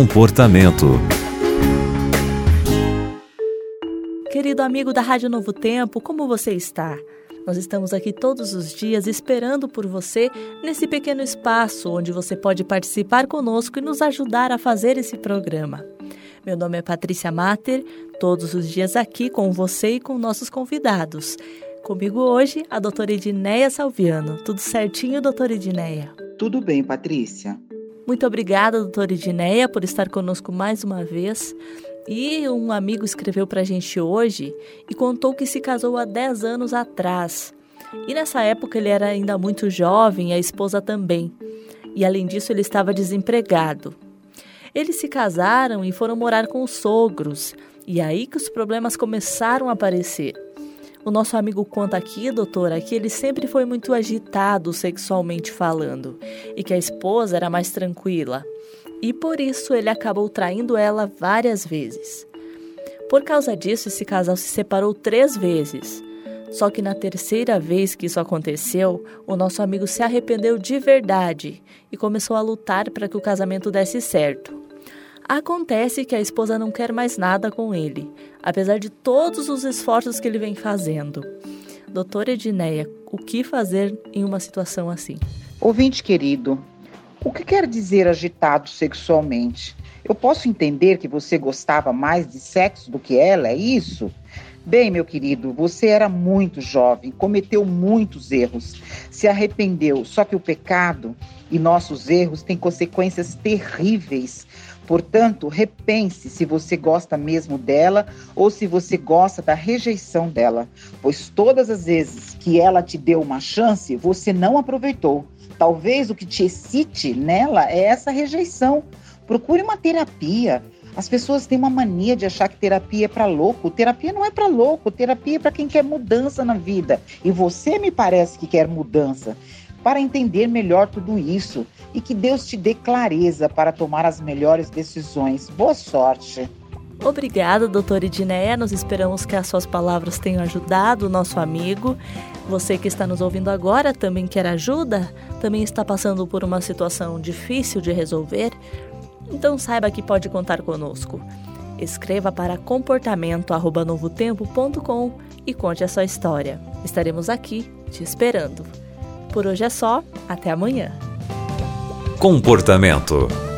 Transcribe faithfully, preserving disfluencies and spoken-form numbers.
Comportamento. Querido amigo da Rádio Novo Tempo, como você está? Nós estamos aqui todos os dias esperando por você nesse pequeno espaço onde você pode participar conosco e nos ajudar a fazer esse programa. Meu nome é Patrícia Mater, todos os dias aqui com você e com nossos convidados. Comigo hoje, a doutora Edneia Salviano. Tudo certinho, doutora Edneia? Tudo bem, Patrícia. Muito obrigada, doutora Edneia, por estar conosco mais uma vez. E um amigo escreveu para a gente hoje e contou que se casou há dez anos atrás. E nessa época ele era ainda muito jovem e a esposa também. E além disso ele estava desempregado. Eles se casaram e foram morar com os sogros. E aí que os problemas começaram a aparecer. O nosso amigo conta aqui, doutora, que ele sempre foi muito agitado sexualmente falando. E que a esposa era mais tranquila. E por isso ele acabou traindo ela várias vezes. Por causa disso, esse casal se separou três vezes. Só que na terceira vez que isso aconteceu, o nosso amigo se arrependeu de verdade e começou a lutar para que o casamento desse certo. Acontece que a esposa não quer mais nada com ele, apesar de todos os esforços que ele vem fazendo. Doutora Edneia, o que fazer em uma situação assim? Ouvinte querido, o que quer dizer agitado sexualmente? Eu posso entender que você gostava mais de sexo do que ela, é isso? Bem, meu querido, você era muito jovem, cometeu muitos erros, se arrependeu, só que o pecado e nossos erros têm consequências terríveis. Portanto, repense se você gosta mesmo dela ou se você gosta da rejeição dela, pois todas as vezes que ela te deu uma chance, você não aproveitou. Talvez o que te excite nela é essa rejeição. Procure uma terapia. As pessoas têm uma mania de achar que terapia é para louco. Terapia não é para louco, terapia é para quem quer mudança na vida. E você me parece que quer mudança. Para entender melhor tudo isso e que Deus te dê clareza para tomar as melhores decisões. Boa sorte. Obrigada, doutora Edneia. Nós esperamos que as suas palavras tenham ajudado o nosso amigo. Você que está nos ouvindo agora também quer ajuda? Também está passando por uma situação difícil de resolver? Então saiba que pode contar conosco. Escreva para comportamento arroba novotempo ponto com e conte a sua história. Estaremos aqui te esperando. Por hoje é só. Até amanhã. Comportamento.